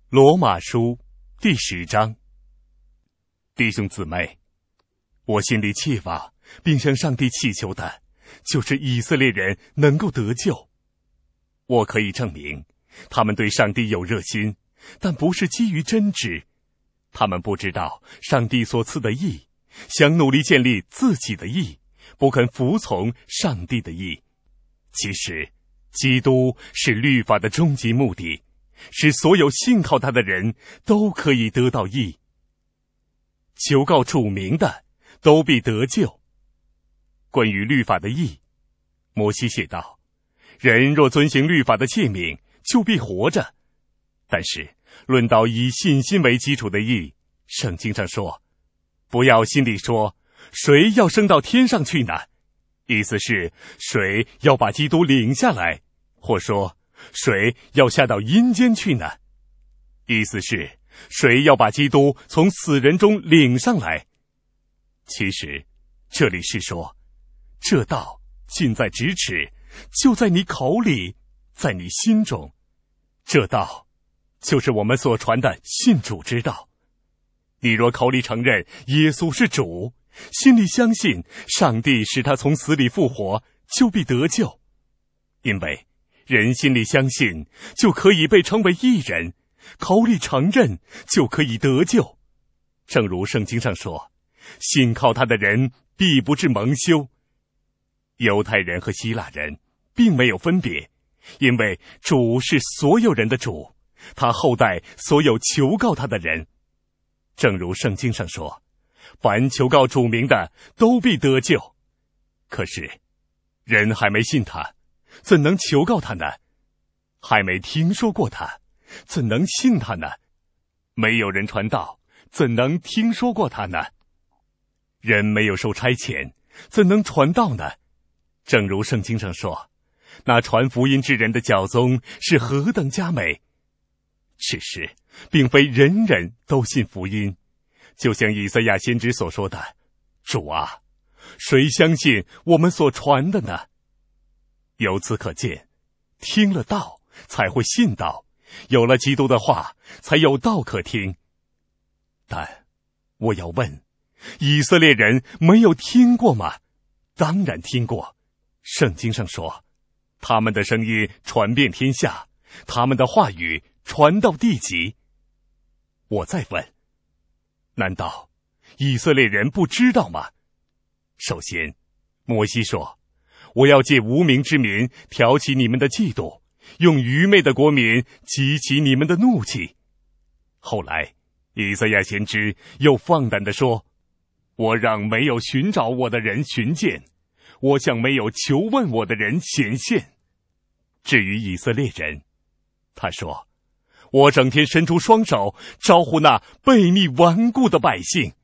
罗马书第10章。弟兄姊妹，我心里切望并向上帝祈求的，就是以色列人能够得救。我可以证明，他们对上帝有热心，但不是基于真知。他们不知道上帝所赐的义，想努力建立自己的义，不肯服从上帝的义。其实，基督是律法的终极目的，使所有信靠他的人都可以得到义。求告主名的，都必得救。关于律法的义，摩西写道：人若遵行律法的诫命，就必活着。但是论到以信心为基础的义，圣经上说，不要心里说，谁要升到天上去呢？意思是谁要把基督领下来，或说谁要下到阴间去呢？意思是谁要把基督从死人中领上来？其实这里是说，这道近在咫尺，就在你口里，在你心中。这道就是我们所传的信主之道。你若口里承认耶稣是主，心里相信上帝使他从死里复活，就必得救。因为人心里相信，就可以被称为义人，口里承认，就可以得救。正如圣经上说，信靠他的人必不至蒙羞。犹太人和希腊人并没有分别，因为主是所有人的主，他厚待所有求告他的人。正如圣经上说，凡求告主名的，都必得救。可是人还没信他，怎能求告他呢？还没听说过他，怎能信他呢？没有人传道，怎能听说过他呢？人没有受差遣，怎能传道呢？正如圣经上说，那传福音之人的教宗是何等佳美。只是并非人人都信福音，就像以赛亚先知所说的，主啊，谁相信我们所传的呢？由此可见，听了道才会信道，有了基督的话，才有道可听。但我要问，以色列人没有听过吗？当然听过。圣经上说，他们的声音传遍天下，他们的话语传到地极。我再问，难道以色列人不知道吗？首先，摩西说，我要借无名之民挑起你们的嫉妒，用愚昧的国民激起你们的怒气。后来，以赛亚先知又放胆地说，我让没有寻找我的人寻见，我向没有求问我的人显现。至于以色列人，他说，我整天伸出双手，招呼那悖逆顽固的百姓。